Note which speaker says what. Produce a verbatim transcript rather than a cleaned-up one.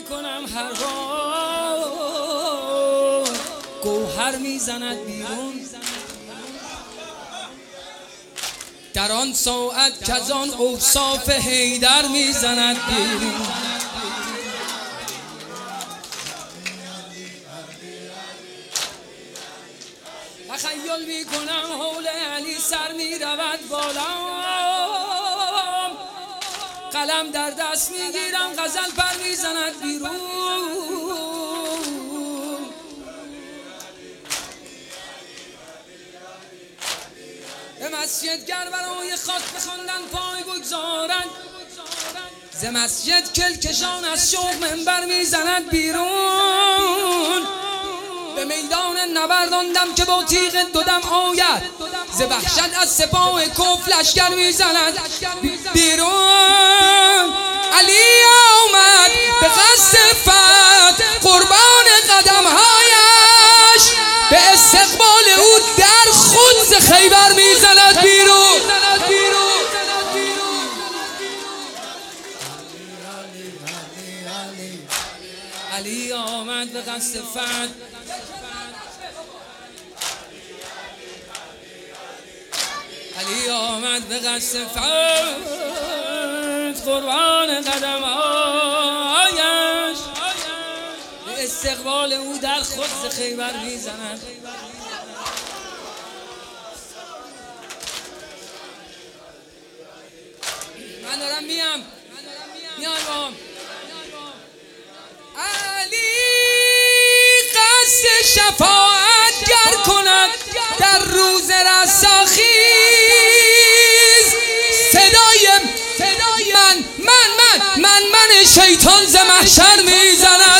Speaker 1: میکنم هر بار گوهر میزند بیرون در آن ساعت که از آن اوصاف حیدر میزند بیرون. تخیل میکنم حول علی سر میرود بالا، قلم در دست میگیرم غزل پر میزند بیرون. به مسجد گر برای خاک بخواندن پای بگذارند، ز مسجد کلکشان از شوق منبر میزند بیرون. به میدان نبرداندم که با تیغ دودم آید، ز وحشت از سپاه کفر لشکر میزند بیرون. علی آمد به قصد فتح قربان قدمهایش، به استقبال او در خود ز خیبر میزند بیرون. علی آمد به قصد فتح، علی آمد به قصد فتح قربان قدمهایش، به استقبال او در خود ز خیبر میزند. من دارم میم میان با علی قصد شفاعت گر کند در روز رستاخیز، صدای من من من من من شیطان ز محشر میزند.